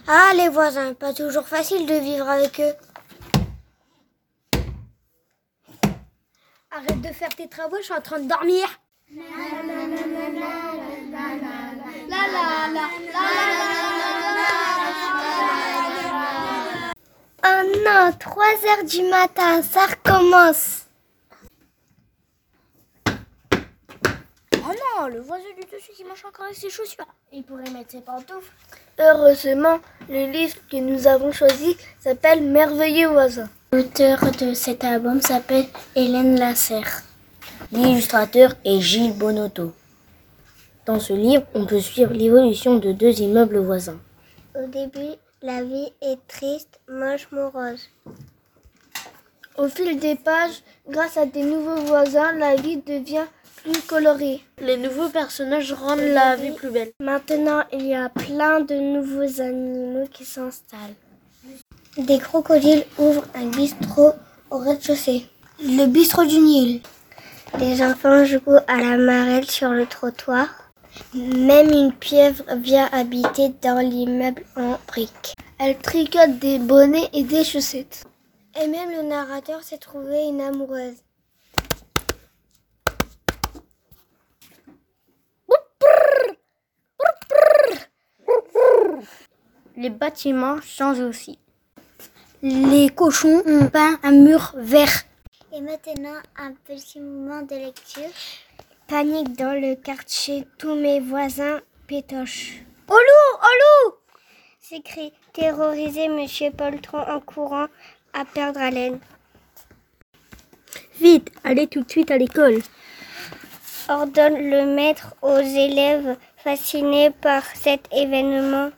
Ah, les voisins, pas toujours facile de vivre avec eux. Arrête de faire tes travaux, je suis en train de dormir. Oh non, 3 heures du matin, ça recommence. Oh non, le voisin du dessus qui mange encore avec ses chaussures. Il pourrait mettre ses pantoufles. Heureusement, le livre que nous avons choisi s'appelle Merveilleux voisin. L'auteur de cet album s'appelle Hélène Lasserre. L'illustrateur est Gilles Bonotto. Dans ce livre, on peut suivre l'évolution de 2 immeubles voisins. Au début, la vie est triste, moche, morose. Au fil des pages, grâce à des nouveaux voisins, la vie devient plus colorée. Les nouveaux personnages rendent la vie plus belle. Maintenant, il y a plein de nouveaux animaux qui s'installent. Des crocodiles ouvrent un bistrot au rez-de-chaussée. Le bistrot du Nil. Les enfants jouent à la marelle sur le trottoir. Même une pieuvre vient habiter dans l'immeuble en briques. Elle tricote des bonnets et des chaussettes. Et même le narrateur s'est trouvé une amoureuse. Les bâtiments changent aussi. Les cochons ont peint un mur vert. Et maintenant, un petit moment de lecture. Panique dans le quartier, tous mes voisins pétochent. « Au loup, au loup !» s'écrie terrorisé Monsieur Poltron en courant à perdre haleine. « Vite, allez tout de suite à l'école !» ordonne le maître aux élèves fascinés par cet événement.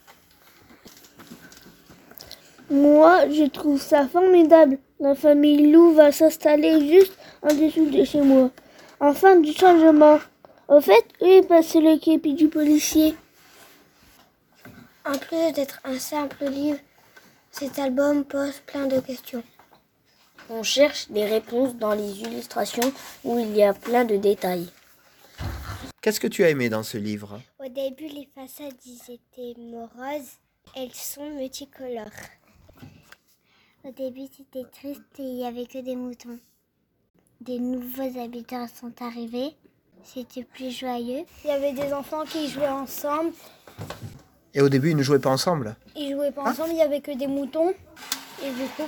Moi, je trouve ça formidable. La famille Lou va s'installer juste en dessous de chez moi. Enfin, du changement. Au fait, où est passé le képi du policier? En plus d'être un simple livre, cet album pose plein de questions. On cherche des réponses dans les illustrations où il y a plein de détails. Qu'est-ce que tu as aimé dans ce livre? Au début, les façades étaient moroses. Elles sont multicolores. Au début, c'était triste et il n'y avait que des moutons. Des nouveaux habitants sont arrivés. C'était plus joyeux. Il y avait des enfants qui jouaient ensemble. Et au début, ils ne jouaient pas ensemble? Ils jouaient pas ensemble, il n'y avait que des moutons. Et du coup,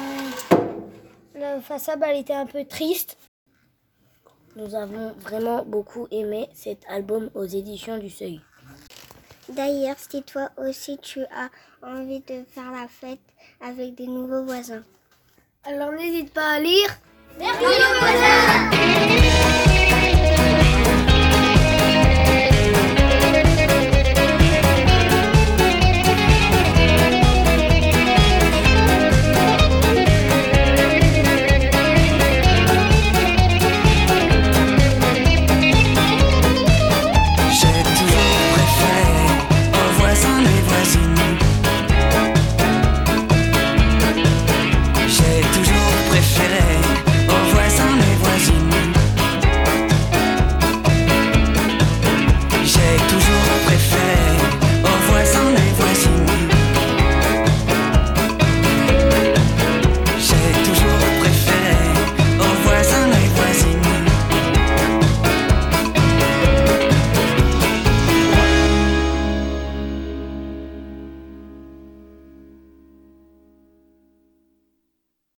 la façade, elle était un peu triste. Nous avons vraiment beaucoup aimé cet album aux éditions du Seuil. D'ailleurs, si toi aussi tu as envie de faire la fête avec des nouveaux voisins, alors n'hésite pas à lire. Merveilleux voisins!